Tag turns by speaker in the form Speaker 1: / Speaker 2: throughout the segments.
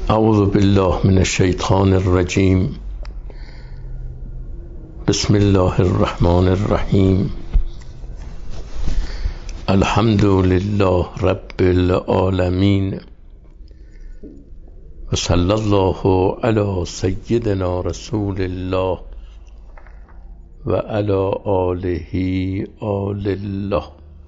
Speaker 1: اعوذ بالله من الشیطان الرجیم. بسم الله الرحمن الرحیم. الحمد لله رب العالمین و صلی الله علی سیدنا رسول الله و علی آله آل الله.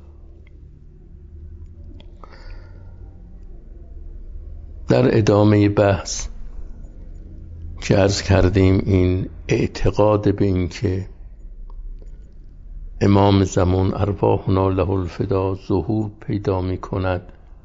Speaker 1: در ادامه بحث که عرض کردیم، این اعتقاد به این که امام زمان ارواحنا له الفدا ظهور پیدا می کند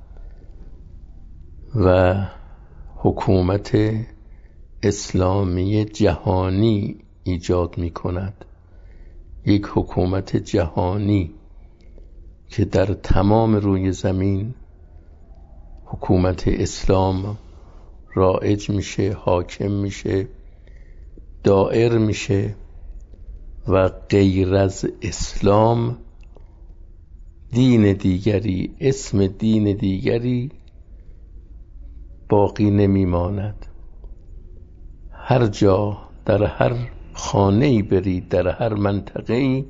Speaker 1: و حکومت اسلامی جهانی ایجاد می کند، یک حکومت جهانی که در تمام روی زمین حکومت اسلام رایج میشه، حاکم میشه، دائر میشه و غیر از اسلام دین دیگری، اسم دین دیگری باقی نمیماند. هر جا، در هر خانه‌ای برید، در هر منطقه‌ای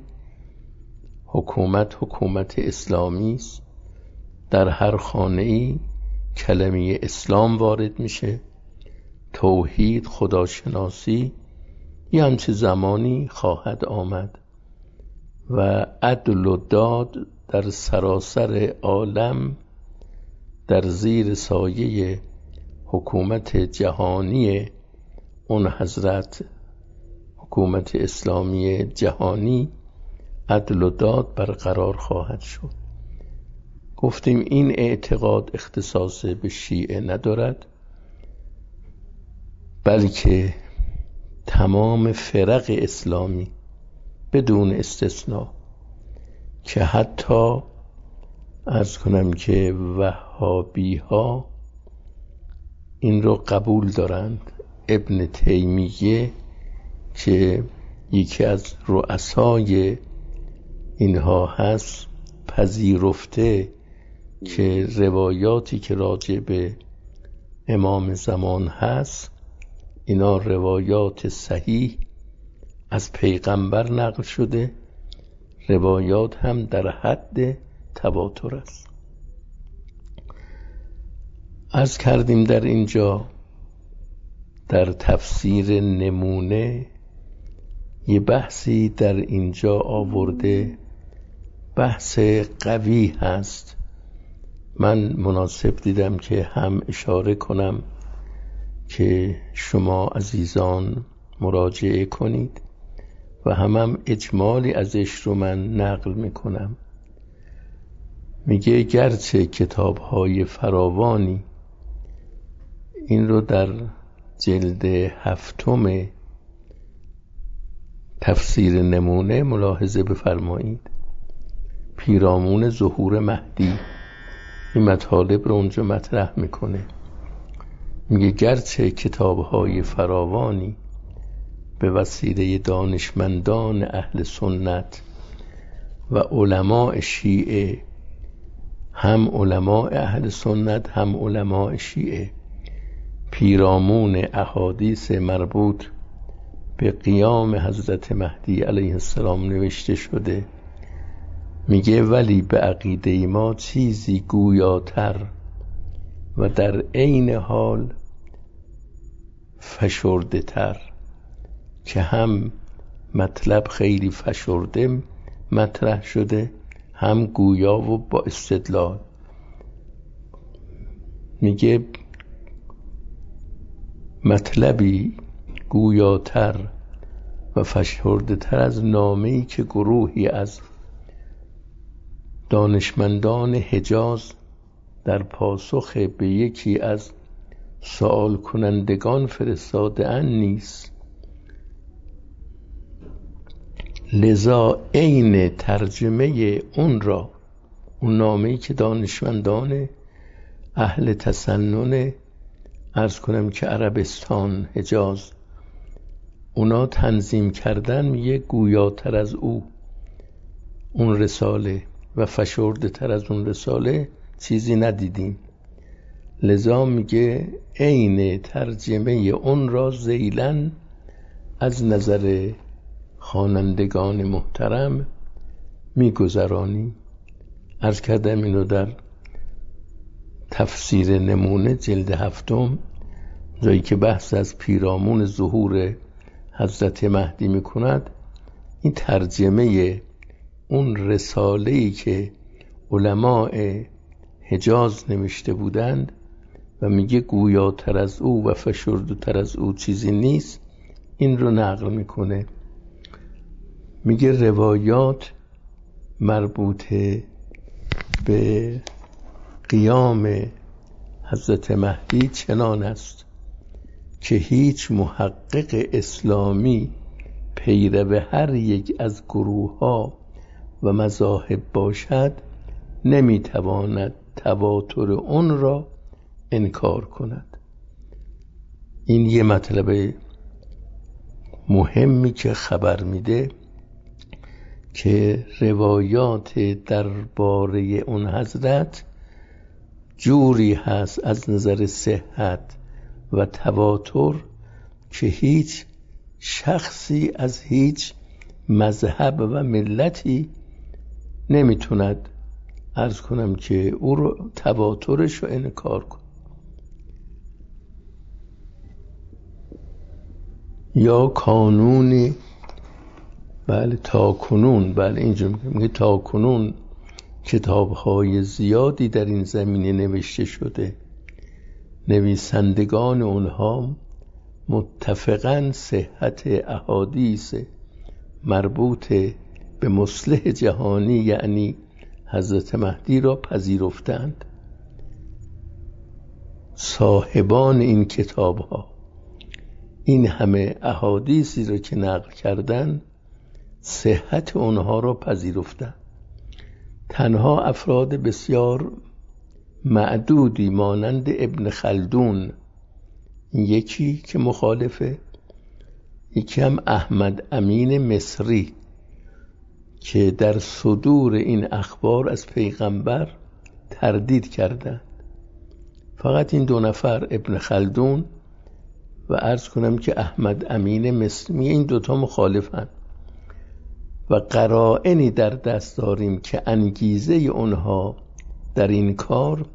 Speaker 1: حکومت اسلامی است. در هر خانه‌ای کلمه اسلام وارد میشه، توحید، خداشناسی. یه همچه زمانی خواهد آمد و عدل و داد در سراسر عالم در زیر سایه حکومت جهانی اون حضرت، حکومت اسلامی جهانی، عدل و داد برقرار خواهد شد. گفتیم این اعتقاد اختصاص به شیعه ندارد، بلکه تمام فرق اسلامی بدون استثناء، که حتی عرض کنم که وهابی ها این رو قبول دارند. ابن تیمیه که یکی از رؤسای اینها هست، پذیرفته که روایاتی که راجع به امام زمان هست اینا روایات صحیح از پیغمبر نقل شده، روایات هم در حد تواتر است. عرض کردیم در اینجا در تفسیر نمونه یه بحثی در اینجا آورده، بحث قوی هست. من مناسب دیدم که هم اشاره کنم که شما عزیزان مراجعه کنید و هم اجمالی ازش رو من نقل میکنم. میگه گرچه کتاب‌های فراوانی این رو در جلد 7 تفسیر نمونه ملاحظه بفرمایید، پیرامون ظهور مهدی این مطالب رو اونجا مطرح میکنه. میگه گرچه کتاب‌های فراوانی به وسیله دانشمندان اهل سنت و علماء شیعه، هم علماء اهل سنت هم علماء شیعه، پیرامون احادیث مربوط به قیام حضرت مهدی علیه السلام نوشته شده، میگه ولی به عقیده ما چیزی گویاتر و در عین حال فشرده تر، که هم مطلب خیلی فشرده مطرح شده، هم گویا و با استدلال. میگه مطلبی گویاتر و فشرده تر از نامه‌ای که گروهی از دانشمندان حجاز در پاسخ به یکی از سوال کنندگان فرستاده اند نیست. لذا عین ترجمه اون را، اون نامه‌ای که دانشمندان اهل تسنن، عرض کنم که عربستان، حجاز، اونا تنظیم کردن، میگه گویاتر از اون رساله و فشرده تر از اون رساله چیزی ندیدیم. لذا میگه عین ترجمه اون را ذیلاً از نظر خوانندگان محترم میگذرانیم. عرض کردم اینو در تفسیر نمونه جلد 7 جایی که بحث از پیرامون ظهور حضرت مهدی میکند، این ترجمه اون رساله‌ای که علماء حجاز نوشته بودند و میگه گویاتر از او و فشردتر از او چیزی نیست، این رو نقل میکنه. میگه روایات مربوطه به قیام حضرت مهدی چنان است که هیچ محقق اسلامی پیرو هر یک از گروه ها و مذاهب باشد نمیتواند تواتر اون را انکار کند. این یه مطلب مهمی که خبر میده که روایات درباره اون حضرت جوری هست از نظر صحت و تواتر که هیچ شخصی از هیچ مذهب و ملتی نمیتوند عرض کنم که او رو تواترش رو انکار کن. یا کانونی، بله تا کنون، بله اینجا میگه تا کنون کتاب‌های زیادی در این زمینه نوشته شده، نویسندگان اونها متفقاً صحت احادیث مربوط به مصلح جهانی یعنی حضرت مهدی را پذیرفتند. صاحبان این کتاب‌ها این همه احادیثی را که نقل کردند صحت اونها را پذیرفتند. تنها افراد بسیار معدودی مانند ابن خلدون، یکی که مخالفه، یکی هم احمد امین مصری که در صدور این اخبار از پیغمبر تردید کردند. فقط این 2 نفر، ابن خلدون و عرض کنم که احمد امین مصری، این 2 مخالفند و قرائنی در دست داریم که انگیزه اونها در این کار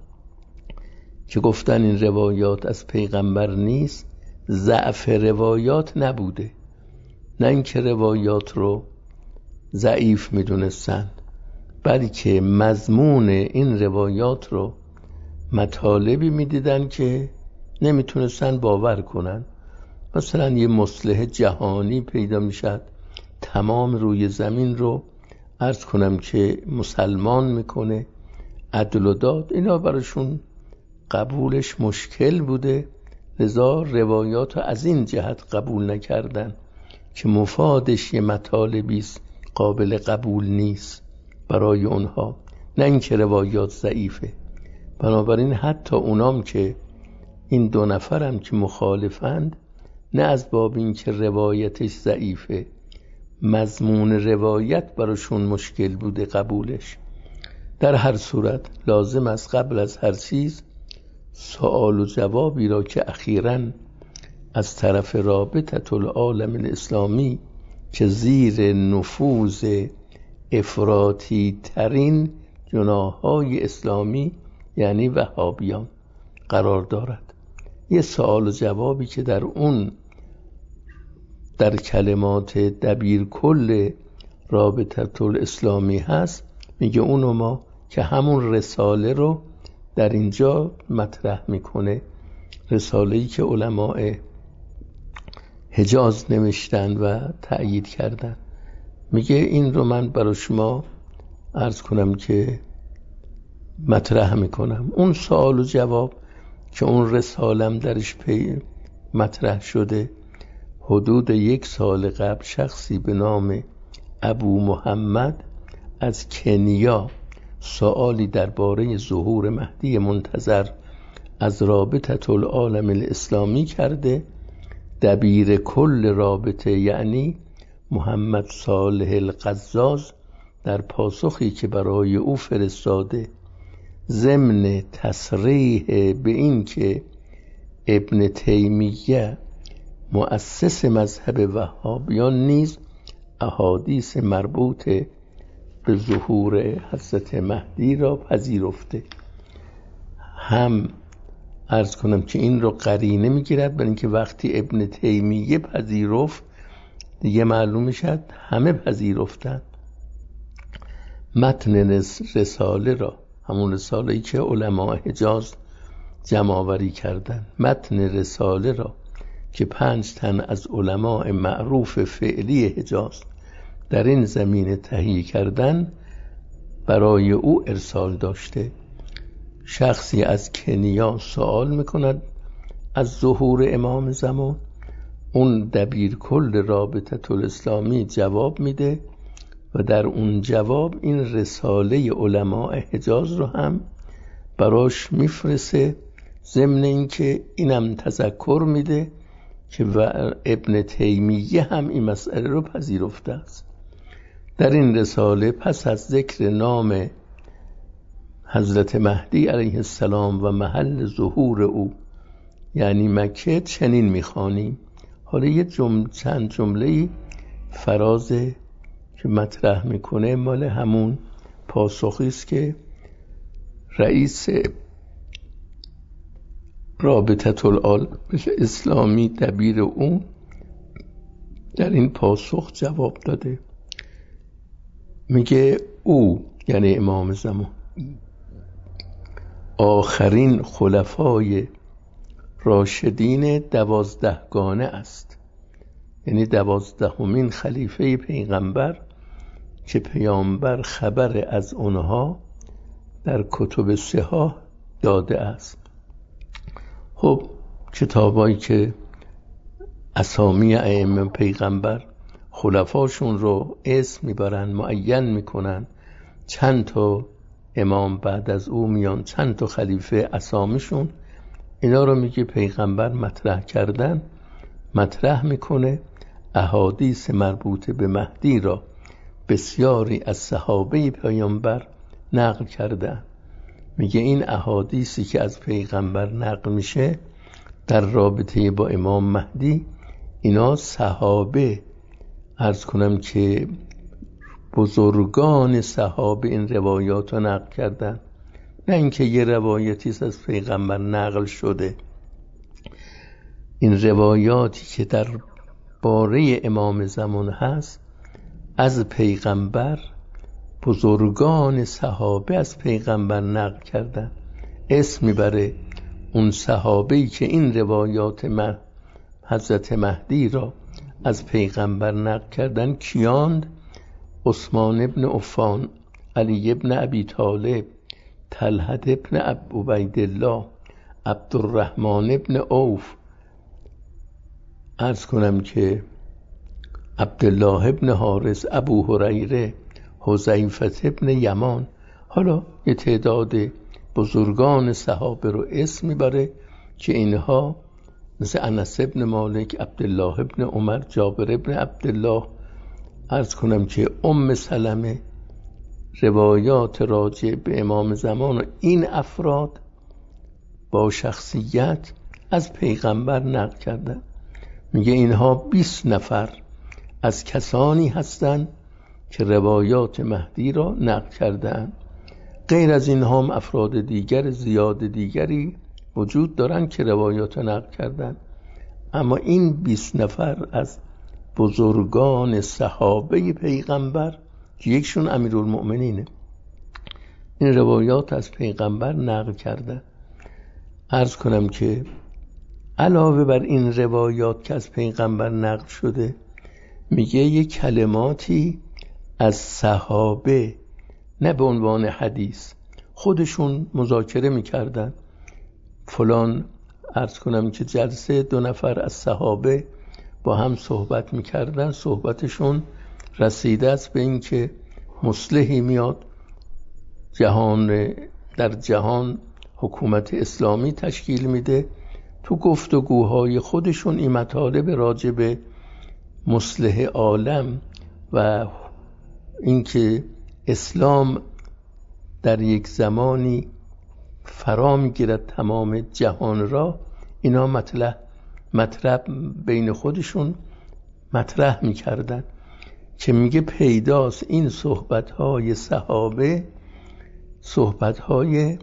Speaker 1: که گفتن این روایات از پیغمبر نیست، ضعف روایات نبوده، نه اینکه روایات رو ضعیف میدونستند، بلکه مضمون این روایات رو مطالبی میدیدن که نمیتونستن باور کنن. مثلا یه مصلح جهانی پیدا میشد تمام روی زمین رو عرض کنم که مسلمان میکنه، عدل و داد، اینا براشون قبولش مشکل بوده، لذا روایات رو از این جهت قبول نکردن که مفادش یه مطالبی قابل قبول نیست برای اونها، نه اینکه روایات ضعیفه. بنابراین حتی اونام که این 2 نفرم که مخالفند، نه از باب اینکه روایتش ضعیفه، مضمون روایت براشون مشکل بوده قبولش. در هر صورت لازم است قبل از هر چیز سوال و جوابی را که اخیراً از طرف رابطه العالم الاسلامی که زیر نفوذ افراطی ترین جناح‌های اسلامی یعنی وهابیان قرار دارد، یه سوال و جوابی که در اون در کلمات دبیر کل رابطه الاسلامی هست، میگه اونو ما که همون رساله رو در اینجا مطرح میکنه، رساله‌ای که علماء حجاز نوشتن و تأیید کردن. میگه این رو من برای شما عرض کنم که مطرح میکنم. اون سوال و جواب که اون رسالم درش مطرح شده، حدود 1 سال قبل شخصی به نام ابو محمد از کنیا سوالی درباره ظهور مهدی منتظر از رابطه العالم الاسلامی کرده. دبیر کل رابطه یعنی محمد صالح القزاز در پاسخی که برای او فرستاده ضمن تصریح به این که ابن تیمیه مؤسس مذهب وهابیان نیز احادیث مربوط به ظهور حضرت مهدی را پذیرفته. هم عرض کنم که این رو قرینه میگیرد برای اینکه وقتی ابن تیمیه پذیرفت دیگه معلوم میشد همه پذیرفتند. متن رساله را، همون رساله‌ای که علماء حجاز جمع آوری کردند، متن رساله را که 5 تن از علماء معروف فعلی حجاز در این زمینه تهیه کردن برای او ارسال داشته. شخصی از کنیا سوال میکند از ظهور امام زمان، اون دبیر کل رابطه الاسلامی جواب میده و در اون جواب این رساله علماء حجاز رو هم براش میفرسته، ضمن اینکه اینم تذکر میده که ابن تیمیه هم این مسئله رو پذیرفته است. در این رساله پس از ذکر نام حضرت مهدی علیه السلام و محل ظهور او یعنی مکه چنین میخوانیم. حالا یه چند جمله فرازه که مطرح میکنه مال همون پاسخی است که رئیس رابطه العالم اسلامی دبیر اون در این پاسخ جواب داده. میگه او یعنی امام زمان آخرین خلفای راشدین 12گانه است، یعنی 12مین خلیفه پیغمبر که پیامبر خبر از اونها در کتب صحاح داده است. خب کتابایی که اسامی ائمه پیغمبر خلفاشون رو اسم میبرن، معین میکنن، چند تا امام بعد از او میان، چند تا خلیفه اسامیشون، اینا رو میگه پیغمبر مطرح کردن، مطرح میکنه. احادیث مربوط به مهدی را بسیاری از صحابه پیامبر نقل کردن. میگه این احادیثی که از پیغمبر نقل میشه در رابطه با امام مهدی، اینا صحابه عرض کنم که بزرگان صحابه این روایات رو نقل کردن، نه اینکه یه روایتی از پیغمبر نقل شده. این روایاتی که در باره امام زمان هست از پیغمبر بزرگان صحابه از پیغمبر نقل کردن. اسم میبره اون صحابه‌ای که این روایات حضرت مهدی را از پیغمبر نقل کردن کیاند؟ عثمان ابن عفان، علی ابن ابی طالب، طلحه ابن عبیدالله، عبدالرحمن ابن عوف، عرض کنم که عبدالله ابن حارث، ابو هریره، حذیفه ابن یمان. حالا یه تعداد بزرگان صحابه رو اسم میبره که اینها مثل انس ابن مالک، عبدالله ابن عمر، جابر ابن عبدالله، عرض کنم که ام سلمه، روایات راجع به امام زمان و این افراد با شخصیت از پیغمبر نقل کردن. میگه اینها 20 نفر از کسانی هستند که روایات مهدی را نقل کردن. غیر از اینها هم افراد دیگر زیاد دیگری وجود دارن که روایات نقل کردن، اما این 20 نفر از بزرگان صحابه پیغمبر که یکشون امیرالمؤمنینه این روایات از پیغمبر نقل کردن. عرض کنم که علاوه بر این روایات که از پیغمبر نقل شده، میگه یه کلماتی از صحابه نه به عنوان حدیث خودشون مذاکره میکردن. فلان عرض کنم که جلسه 2 نفر از صحابه با هم صحبت میکردن، صحبتشون رسیده است به این که مصلحی میاد در جهان حکومت اسلامی تشکیل میده. تو گفتگوهای خودشون این مطالب راجع به مصلح عالم و اینکه اسلام در یک زمانی فرا میگیرد تمام جهان را، اینا مطلب بین خودشون مطرح میکردن که میگه پیداست این صحبتهای صحابه صحبتهای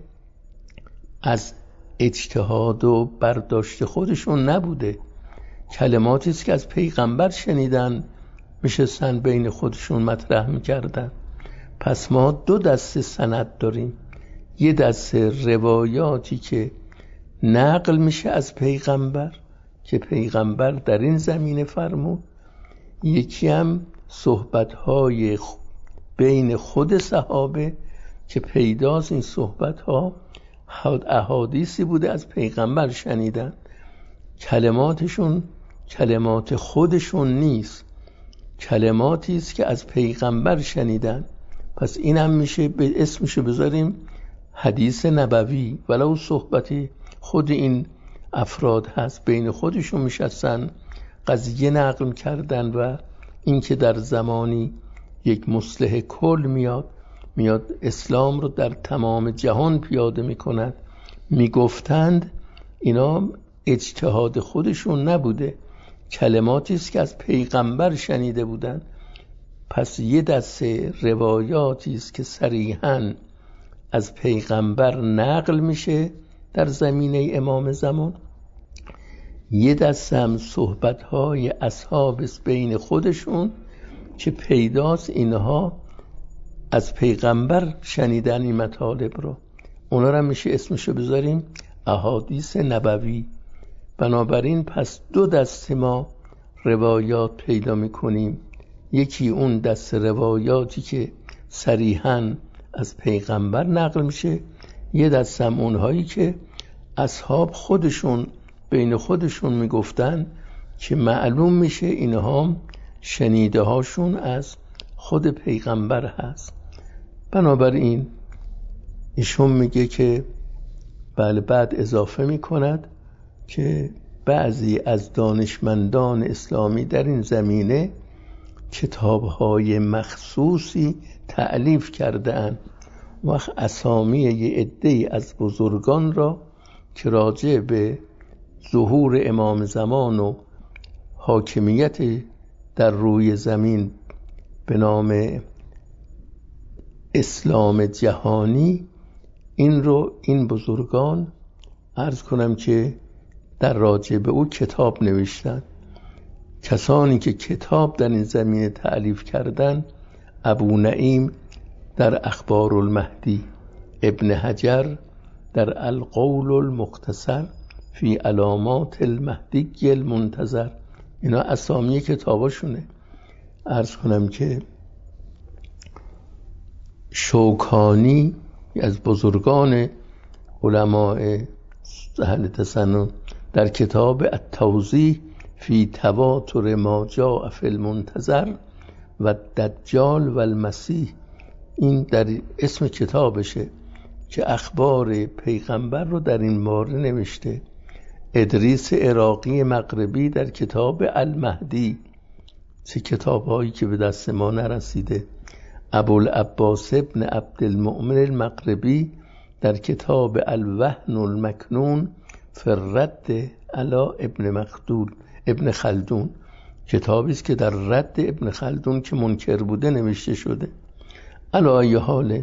Speaker 1: از اجتهاد و برداشت خودشون نبوده، کلماتی است که از پیغمبر شنیدن میشستن بین خودشون مطرح میکردن. پس ما دو دسته سند داریم، یه دسته روایاتی که نقل میشه از پیغمبر که پیغمبر در این زمینه فرمود، یکی هم صحبت‌های بین خود صحابه که پیداست این صحبت‌ها احادیثی بوده از پیغمبر شنیدن، کلماتشون کلمات خودشون نیست، کلماتی است که از پیغمبر شنیدن. پس این هم میشه به اسمشو بذاریم حدیث نبوی، ولو صحبتی خود این افراد هست بین خودشون میشستن قضیه نقل کردن و این که در زمانی یک مصلح کل میاد اسلام رو در تمام جهان پیاده میکند، میگفتند اینا اجتهاد خودشون نبوده، کلماتی است که از پیغمبر شنیده بودند. پس یه دسته روایاتی است که صریحاً از پیغمبر نقل میشه در زمینه امام زمان، یه دسته هم صحبت‌های اصحاب بین خودشون که پیداست اینها از پیغمبر شنیدن این مطالب رو، اونا رو میشه اسمشو بذاریم احادیث نبوی. بنابراین پس دو دسته ما روایات پیدا میکنیم، یکی اون دست روایاتی که صریحاً از پیغمبر نقل میشه، یه دست هم اونهایی که اصحاب خودشون بین خودشون میگفتن که معلوم میشه اینها شنیده هاشون از خود پیغمبر هست. بنابراین ایشون میگه که بله، بعد اضافه میکند که بعضی از دانشمندان اسلامی در این زمینه کتاب‌های مخصوصی تألیف کرده‌اند و اسامی یه عده‌ای از بزرگان را که راجع به ظهور امام زمان و حاکمیت در روی زمین به نام اسلام جهانی، این بزرگان عرض کنم که در راجع به او کتاب نوشتن. کسانی که کتاب در این زمینه تألیف کردن: ابو نعیم در اخبار المهدی، ابن حجر در القول المختصر فی علامات المهدی المنتظر. اینا اسامی کتاباشونه. عرض کنم که شوکانی از بزرگان علماء اهل تسنن در کتاب التوضیح فی تواتر ما جاء فی المنتظر و دجال و المسیح، این در اسم کتابشه که اخبار پیغمبر رو در این باره نوشته. ادریس عراقی مغربی در کتاب المهدی، چه کتاب‌هایی که به دست ما نرسیده. ابوالعباس ابن عبدالمؤمن المغربی در کتاب الوهن المکنون فی الرد علی ابن خلدون، کتابی است که در رد ابن خلدون که منکر بوده نوشته شده. علی ای حال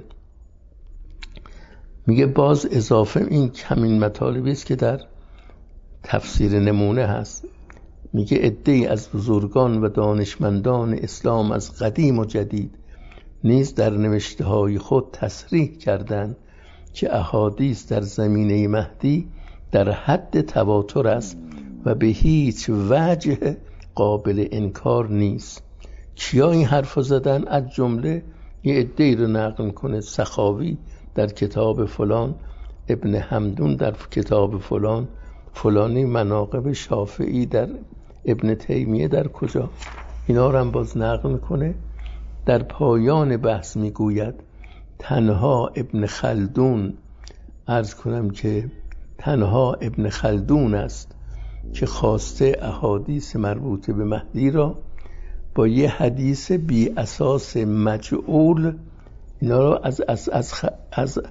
Speaker 1: میگه باز اضافه این همین مطالبی است که در تفسیر نمونه هست. میگه عده‌ای از بزرگان و دانشمندان اسلام از قدیم و جدید نیز در نوشته های خود تصریح کردند که احادیث در زمینه مهدی در حد تواتر است و به هیچ وجه قابل انکار نیست. کیا این حرف زدن؟ از جمله یه عده‌ای رو نقل کنه سخاوی در کتاب فلان، ابن حمدون در کتاب فلان، فلانی مناقب شافعی در ابن تیمیه در کجا، اینا رو هم باز نقل میکنه. در پایان بحث میگوید تنها ابن خلدون، عرض کنم که تنها ابن خلدون است که خواسته احادیث مربوطه به مهدی را با یه حدیث بی اساس مجعول اینا رو از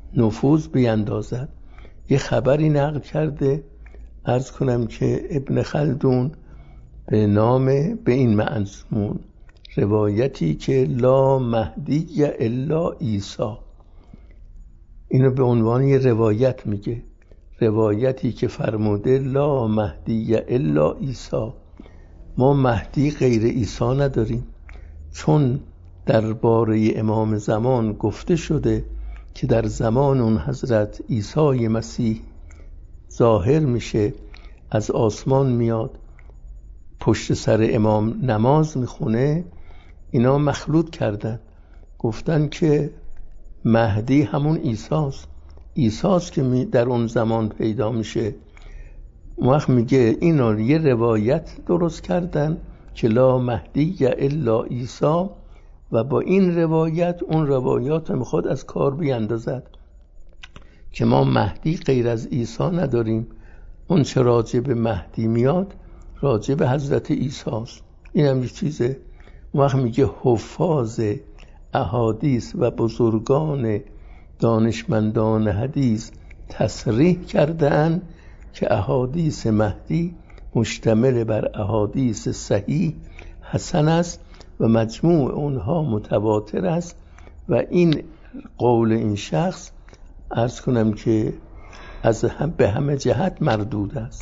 Speaker 1: نفوذ بیندازد. یه خبری نقل کرده، عرض کنم که ابن خلدون به این مضمون، روایتی که لا مهدی الا عیسی، اینو به عنوان یه روایت میگه، روایتی که فرموده لا مهدی الا عیسی، ما مهدی غیر عیسی نداریم، چون درباره امام زمان گفته شده که در زمان اون حضرت عیسی مسیح ظاهر میشه، از آسمان میاد، پشت سر امام نماز میخونه. اینا مخلوط کردن، گفتن که مهدی همون عیساست که در اون زمان پیدا میشه. وقت میگه اینا یه روایت درست کردن که لا مهدی الا عیسی، و با این روایت اون روایات میخواد از کار بیندازد که ما مهدی غیر از عیسی نداریم. اون چه راجع به مهدی میاد راجع به حضرت عیسی است. این هم یه چیزه. وقت میگه حفاظ احادیث و بزرگان دانشمندان حدیث تصریح کردند که احادیث مهدی مشتمل بر احادیث صحیح حسن است و مجموع اونها متواتر است، و این قول این شخص عرض کنم که به همه جهت مردود است.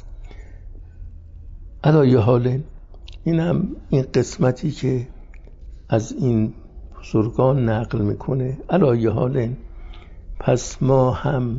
Speaker 1: علایه حال این قسمتی که از این بزرگان نقل میکنه. علایه حال پس ما هم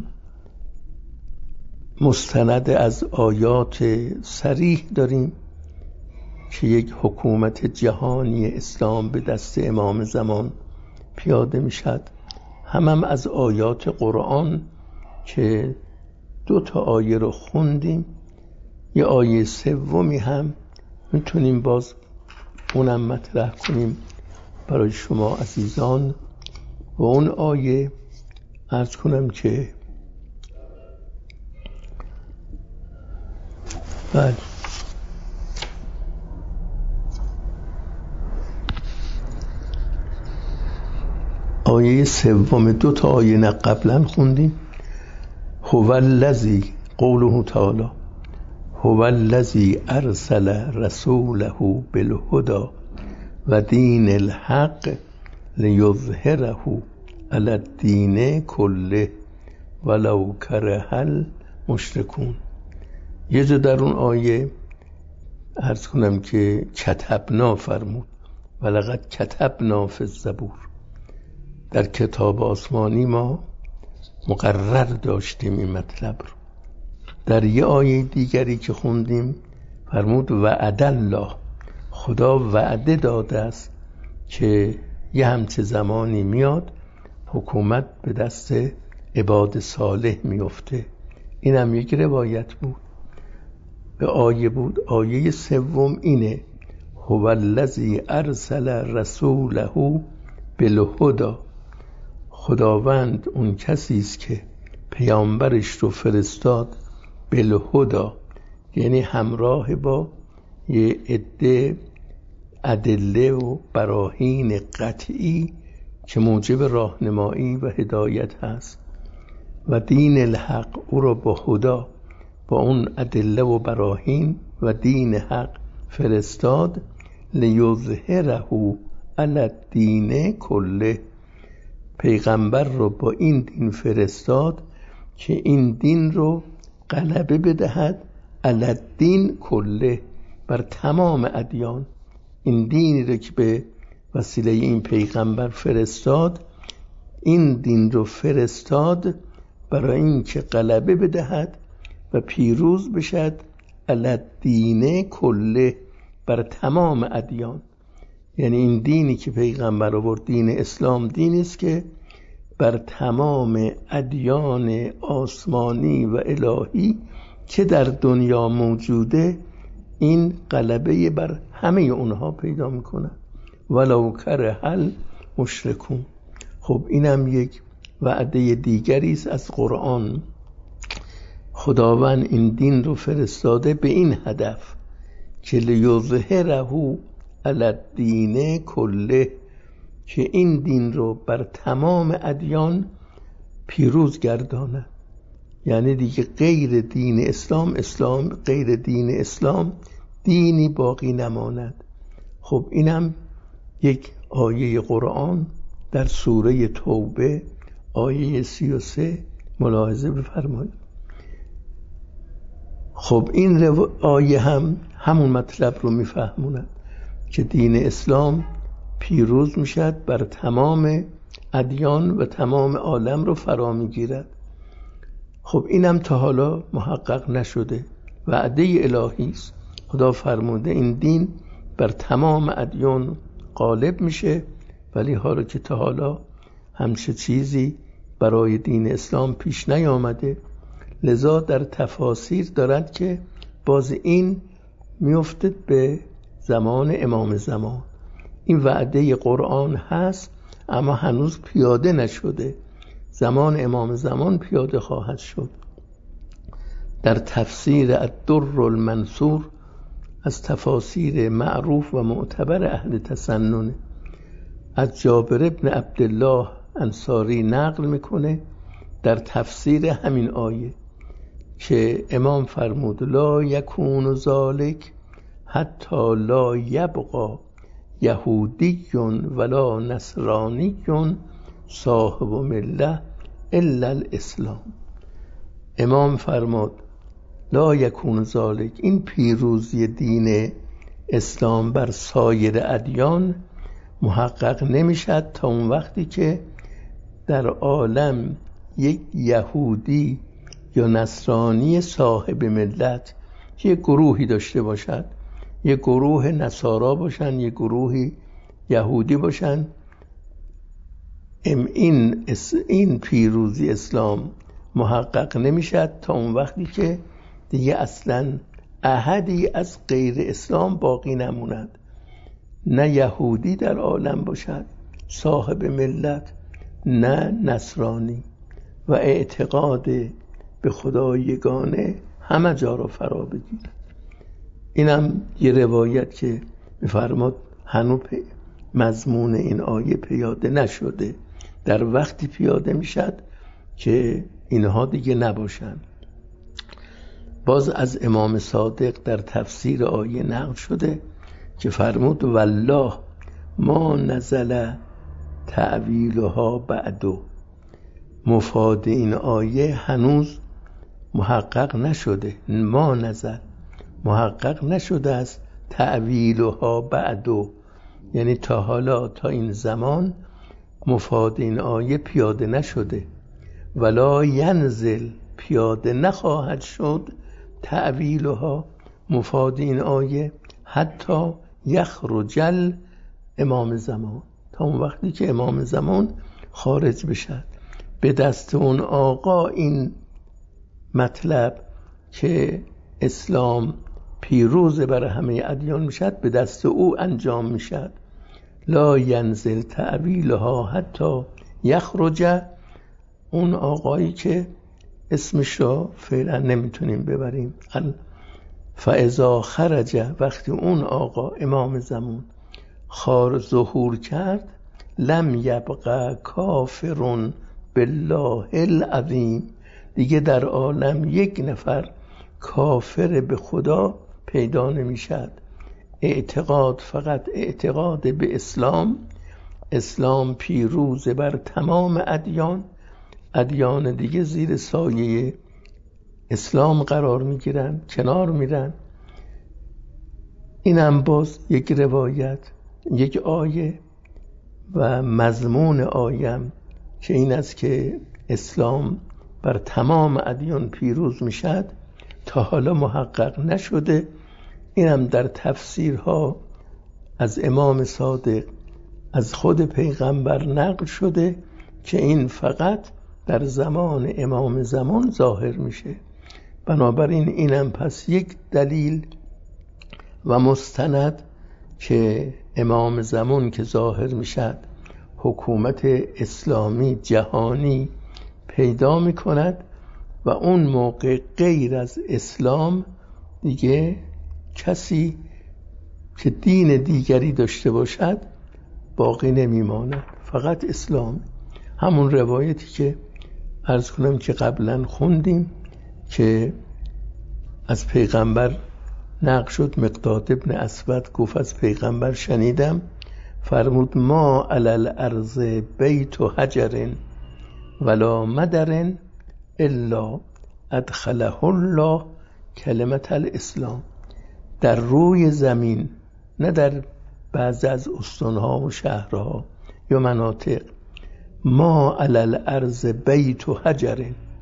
Speaker 1: مستند از آیات صریح داریم که یک حکومت جهانی اسلام به دست امام زمان پیاده میشد، هم از آیات قرآن که 2 آیه رو خوندیم، یه آیه سومی هم میتونیم باز اونم مطرح کنیم برای شما عزیزان. و اون آیه عرض کنم که آیه سوم 2 آیه قبلا خوندیم. هو الذی، قوله تعالی، هو الذی ارسل رسوله بالهدى و دین الحق لیظهره علی الدین کله ولو کره المشرکون. یه جا در اون آیه عرض کنم که کتبنا فرمود، ولقد کتبنا فی الزبور، در کتاب آسمانی ما مقرر داشتیم این مطلب رو. در یه آیه دیگری که خوندیم فرمود وعد الله، خدا وعده داده است که یه همچه زمانی میاد حکومت به دست عباد صالح میفته. این هم یک روایت بود، به آیه بود. آیه سوم اینه هو الذی ارسل رسوله بالهدى، خداوند اون کسی است که پیامبرش رو فرستاد بالهدى، یعنی همراه با یه عده ادله و براهین قطعی که موجب راهنمایی و هدایت هست، و دین الحق، او رو با هدا، با اون ادله و براهین و دین حق فرستاد، لیظهره علی الدین کله، پیغمبر رو با این دین فرستاد که این دین رو غلبه بدهد علی الدین کله، بر تمام ادیان. این دینی رو که به وسیله این پیغمبر فرستاد، این دین رو فرستاد برای این که غلبه بدهد و پیروز بشد علی الدین کله، بر تمام ادیان. یعنی این دینی که پیغمبر آورد، دین اسلام، دینی است که بر تمام ادیان آسمانی و الهی که در دنیا موجوده این غلبه بر همه اونها پیدا میکنه، ولو کره المشرکون. خب اینم یک وعده دیگری است از قرآن. خداوند این دین رو فرستاده به این هدف که لیظهره علی الدین کله، که این دین رو بر تمام ادیان پیروز گرداند. یعنی دیگه غیر دین اسلام غیر دین اسلام دینی باقی نماند. خب اینم یک آیه قرآن در سوره توبه آیه 33 ملاحظه بفرمایید. خب این آیه هم همون مطلب رو میفهموند که دین اسلام پیروز میشد، بر تمام ادیان و تمام عالم رو فرا میگیرد. خب اینم تا حالا محقق نشده، وعده الهی است. خدا فرموده این دین بر تمام ادیان غالب میشه، ولی حالا که تا حالا همچه چیزی برای دین اسلام پیش نیامده، لذا در تفاسیر دارند که باز این میفته به زمان امام زمان. این وعده قرآن هست اما هنوز پیاده نشده، زمان امام زمان پیاده خواهد شد. در تفسیر الدر المنصور از تفاسیر معروف و معتبر اهل تسنن از جابر ابن عبدالله انصاری نقل میکنه در تفسیر همین آیه که امام فرمود لا یکون ذالک حتی لا یبقى یهودی ولا نصرانی صاحب مله الا الاسلام. امام فرمود لا یکون ذالک، این پیروزی دین اسلام بر سایر ادیان محقق نمیشد تا اون وقتی که در عالم یک یهودی یا نصرانی صاحب ملت یک گروهی داشته باشد، یک گروه نصارا باشن، یک گروهی یهودی باشن. این پیروزی اسلام محقق نمیشد تا اون وقتی که دیگه اصلا احدی از غیر اسلام باقی نموند، نه یهودی در عالم باشد صاحب ملت، نه نصرانی، و اعتقاد به خدای یگانه همه جا را فرا بگیرد. اینم یه روایت که می‌فرماد هنوز مضمون این آیه پیاده نشده، در وقتی پیاده میشد که اینها دیگه نباشند. باز از امام صادق در تفسیر آیه نقل شده که فرمود والله ما نزل تأویلها بعدو. مفاد این آیه هنوز محقق نشده، ما نزل محقق نشده است، تأویلها بعدو یعنی تا حالا تا این زمان مفاد این آیه پیاده نشده. ولا ینزل پیاده نخواهد شد تأویلها مفاد این آیه حتی یخرج امام زمان، تا اون وقتی که امام زمان خارج بشد. به دست اون آقا این مطلب که اسلام پیروز بر همه ادیان میشد به دست او انجام میشد. لا ینزل تأویلها حتی یخرج، اون آقایی که اسمش رو فعلا نمیتونیم ببریم، فاذا خرج، وقتی اون آقا امام زمان ظهور کرد، لم یبقى کافر بالله العظیم، دیگه در عالم یک نفر کافر به خدا پیدا نمیشد. اعتقاد، فقط اعتقاد به اسلام، اسلام پیروز بر تمام ادیان، ادیان دیگه زیر سایه اسلام قرار میگیرن، کنار میرن. اینم باز یک روایت، یک آیه و مضمون آیم که این است که اسلام بر تمام ادیان پیروز میشد، تا حالا محقق نشده. اینم در تفسیرها از امام صادق از خود پیغمبر نقل شده که این فقط در زمان امام زمان ظاهر میشه. بنابراین اینم پس یک دلیل و مستند که امام زمان که ظاهر میشد حکومت اسلامی جهانی پیدا میکند و اون موقع غیر از اسلام دیگه کسی که دین دیگری داشته باشد باقی نمیماند، فقط اسلام. همون روایتی که عرض کنم که قبلا خوندیم که از پیغمبر نقل شد، مقداد ابن اسود گفت از پیغمبر شنیدم فرمود ما علی الارض بیت حجر ولا مدر الا ادخله الله کلمت الاسلام. در روی زمین، نه در بعضی از استانها و شهرها یا مناطق، ما علی الارض بیت حجر،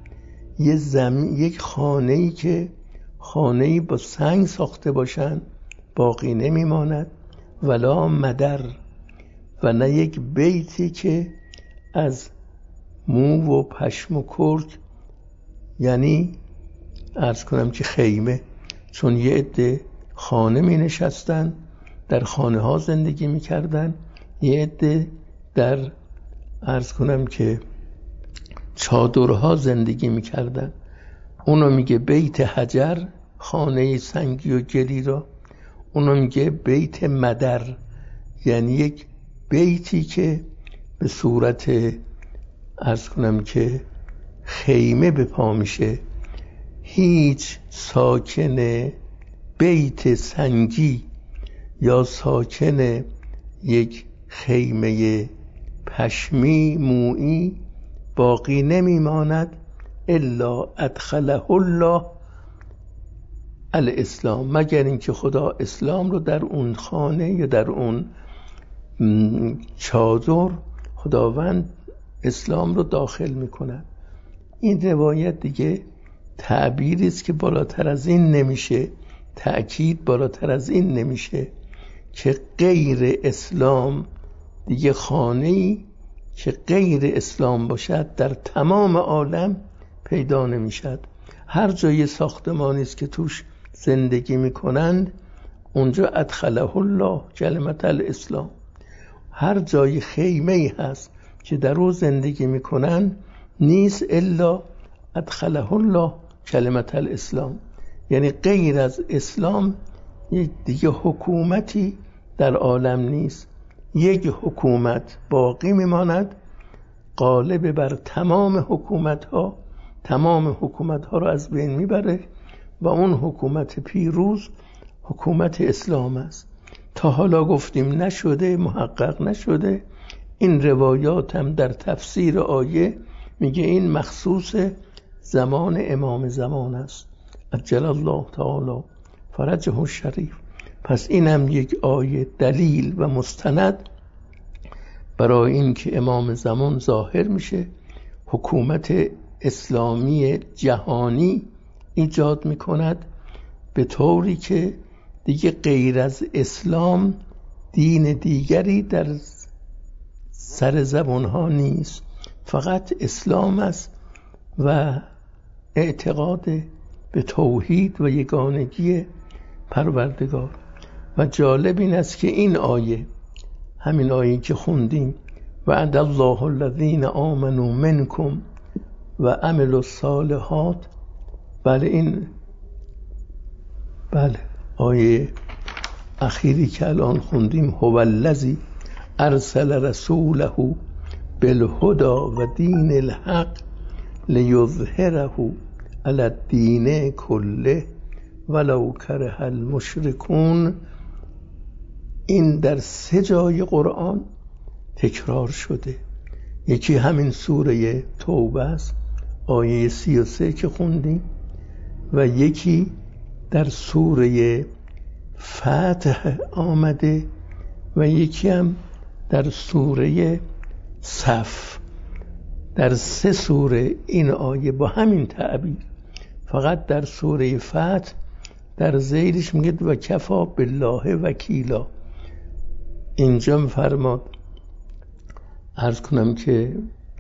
Speaker 1: یک خانه‌ای که خانه‌ای با سنگ ساخته باشن باقی نمیماند، ولا مدر، و نه یک بیتی که از مو و پشم و کرک، یعنی عرض کنم که خیمه، چون یه عده خانه می نشستن، در خانه ها زندگی می کردن، یه عده در عرض کنم که چادرها زندگی می کردن. اونو میگه بیت حجر، خانه سنگی و گلی را. اونو میگه بیت مدر، یعنی یک بیتی که به صورت عرض کنم که خیمه به پا میشه. هیچ ساکن بیت سنگی یا ساکن یک خیمه پشمی مویی باقی نمیماند الا ادخله الله الاسلام، مگر اینکه خدا اسلام رو در اون خانه یا در اون چادر خداوند اسلام رو داخل میکند. این روایت دیگه تعبیری است که بالاتر از این نمیشه، تأکید بالاتر از این نمیشه که غیر اسلام دیگه خانه‌ای که غیر اسلام باشد در تمام عالم پیدا نمیشد. هر جای ساختمانی است که توش زندگی میکنند اونجا ادخله الله کلمت الاسلام. هر جای خیمه‌ای هست که در او زندگی میکنند نیست الا ادخله الله کلمت الاسلام، یعنی غیر از اسلام دیگه حکومتی در عالم نیست. یک حکومت باقی میماند غالب بر تمام حکومت ها، تمام حکومت ها رو از بین میبره و اون حکومت پیروز حکومت اسلام است. تا حالا گفتیم نشده، محقق نشده. این روایات هم در تفسیر آیه میگه این مخصوص زمان امام زمان است، عجل الله تعالی فرجه الشریف. پس این هم یک آیه دلیل و مستند برای این که امام زمان ظاهر میشه، حکومت اسلامی جهانی ایجاد میکند، به طوری که دیگه غیر از اسلام دین دیگری در سر زبانها نیست، فقط اسلام است و اعتقاد به توحید و یگانگی پروردگار. و جالب این است که این آیه، همین آیه که خوندیم وعد الله الذین آمنوا منکم و عملوا الصالحات، بله آیه اخیری که الان خوندیم هو الذی ارسل رسوله بالهدى و دین الحق لیظهره علی الدین کله ولو کره المشرکون. این در 3 جای قرآن تکرار شده. یکی همین سوره توبه است، آیه 33 که خوندیم، و یکی در سوره فتح آمده و یکی هم در سوره صف. در 3 سوره این آیه با همین تعبیر. فقط در سوره فتح در زیرش میگه و کفا بالله وکیلا. اینجا میفرماد عرض کنم که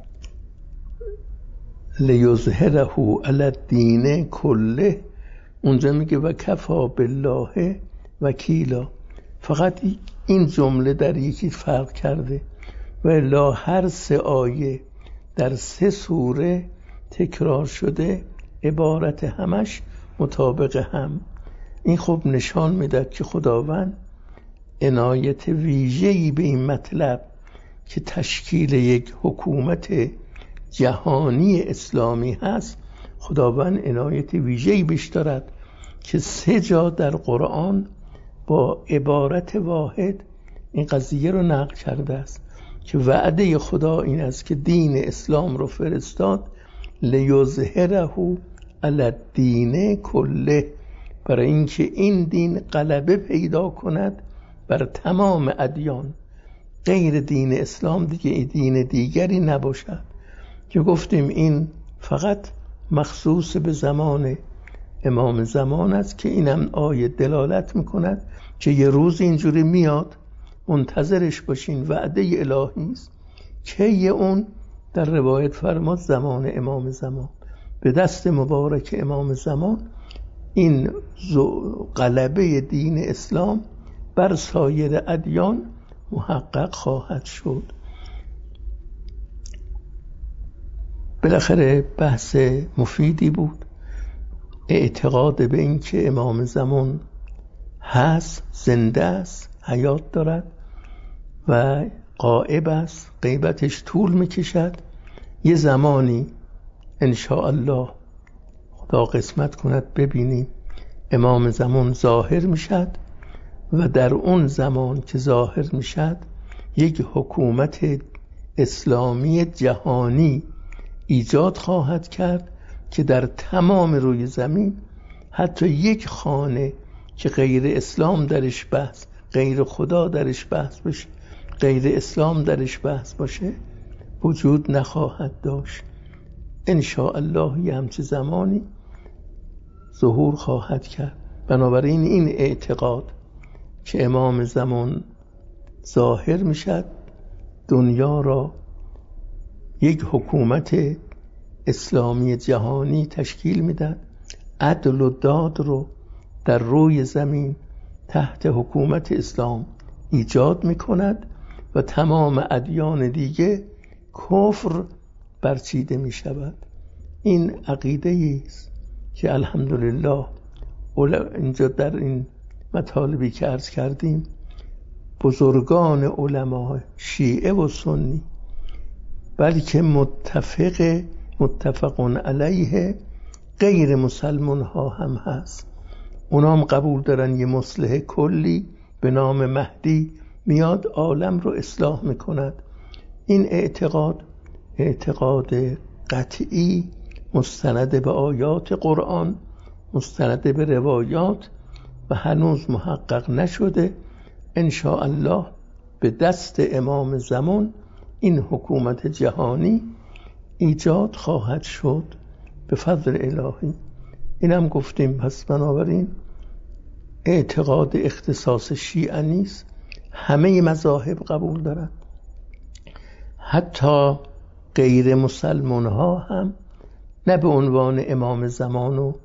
Speaker 1: لیظهره علی الدین کله، اونجا میگه و کفا بالله وکیلا. فقط این جمله در یکی فرق کرده و الا هر 3 آیه در 3 سوره تکرار شده، عبارت همش مطابق هم. این خب نشان میدهد که خداوند عنایت ویژه‌ای به این مطلب که تشکیل یک حکومت جهانی اسلامی هست، خداوند عنایت ویژه‌ای بهش دارد که 3 جا در قرآن با عبارت واحد این قضیه رو نقل کرده است که وعده خدا این است که دین اسلام رو فرستاد لیظهره علی الدین کله، برای اینکه این دین غلبه پیدا کند بر تمام ادیان، غیر دین اسلام دیگه دین دیگری نباشد. که گفتیم این فقط مخصوص به زمان امام زمان است که اینم آیه دلالت میکند که یه روز اینجوری میاد، منتظرش باشین، وعده الهی است. که اون در روایت فرماد زمان امام زمان، به دست مبارک امام زمان این غلبه دین اسلام بر سایر ادیان محقق خواهد شد. بالاخره بحث مفیدی بود. اعتقاد به این که امام زمان هست، زنده است، حیات دارد و غائب است، غیبتش طول میکشد. یه زمانی انشاءالله خدا قسمت کند ببینیم امام زمان ظاهر میشد و در اون زمان که ظاهر میشد یک حکومت اسلامی جهانی ایجاد خواهد کرد که در تمام روی زمین حتی یک خانه که غیر اسلام درش بحث، غیر خدا درش بحث باشه، غیر اسلام درش بحث باشه وجود نخواهد داشت. انشاءالله یه همچه زمانی ظهور خواهد کرد. بنابراین این اعتقاد که امام زمان ظاهر میشد، دنیا را یک حکومت اسلامی جهانی تشکیل میدن، عدل و داد رو در روی زمین تحت حکومت اسلام ایجاد میکند و تمام ادیان دیگه کفر برچیده میشود. این عقیده است که الحمدلله اینجا در این مطالبی که عرض کردیم بزرگان علما شیعه و سنی، بلکه متفقون علیه غیر مسلمان ها هم هست، اونا هم قبول دارن یه مصلح کلی به نام مهدی میاد عالم رو اصلاح میکند. این اعتقاد قطعی مستند به آیات قرآن، مستند به روایات و هنوز محقق نشده. انشاءالله به دست امام زمان این حکومت جهانی ایجاد خواهد شد به فضل الهی. اینم گفتیم. پس بنابراین اعتقاد اختصاص شیعه نیست، همه مذاهب قبول دارند، حتی غیر مسلمان ها هم، نه به عنوان امام زمان و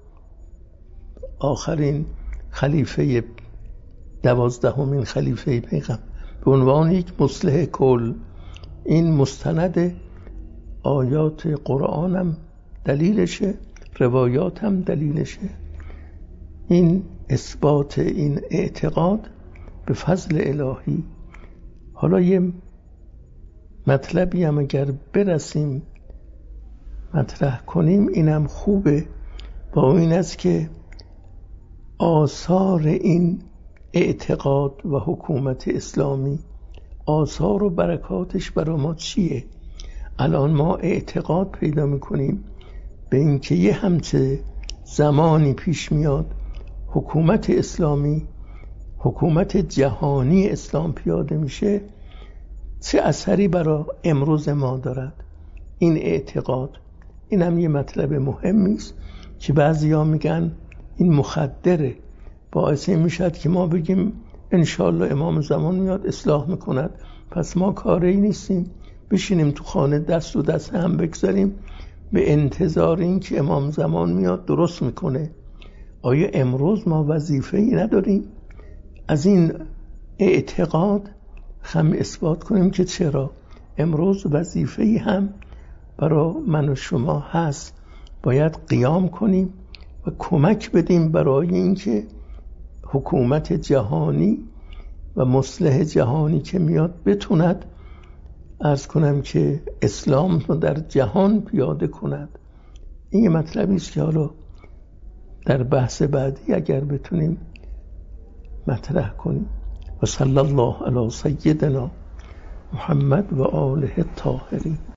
Speaker 1: آخرین خلیفه 12مین خلیفه پیغمبر، به عنوان یک مصلح کل. این مستند آیات قرآن هم دلیلشه، روایات هم دلیلشه. این اثبات این اعتقاد به فضل الهی. حالا یه مطلبی هم اگر برسیم مطرح کنیم اینم خوبه، با این است که آثار این اعتقاد و حکومت اسلامی، آثار و برکاتش برای ما چیه؟ الان ما اعتقاد پیدا میکنیم به اینکه یه همچه زمانی پیش میاد حکومت اسلامی، حکومت جهانی اسلام پیاده میشه، چه اثری برای امروز ما دارد این اعتقاد. این هم یه مطلب مهمی است که بعضیا میگن این مخدره، باعث میشد که ما بگیم انشالله امام زمان میاد اصلاح میکند، پس ما کاری نیستیم، بشینیم تو خانه دست و دست هم بگذاریم به انتظار این که امام زمان میاد درست میکنه. آیا امروز ما وظیفه‌ای نداریم از این اعتقاد هم اثبات کنیم که چرا امروز وظیفه‌ای هم برای من و شما هست، باید قیام کنیم و کمک بدیم برای اینکه حکومت جهانی و مصلح جهانی که میاد بتوند عرض کنم که اسلام رو در جهان پیاده کند. این یه مطلبی است که حالا در بحث بعدی اگر بتونیم مطرح کنیم. و صلی الله علی سیدنا محمد و آله الطاهرین.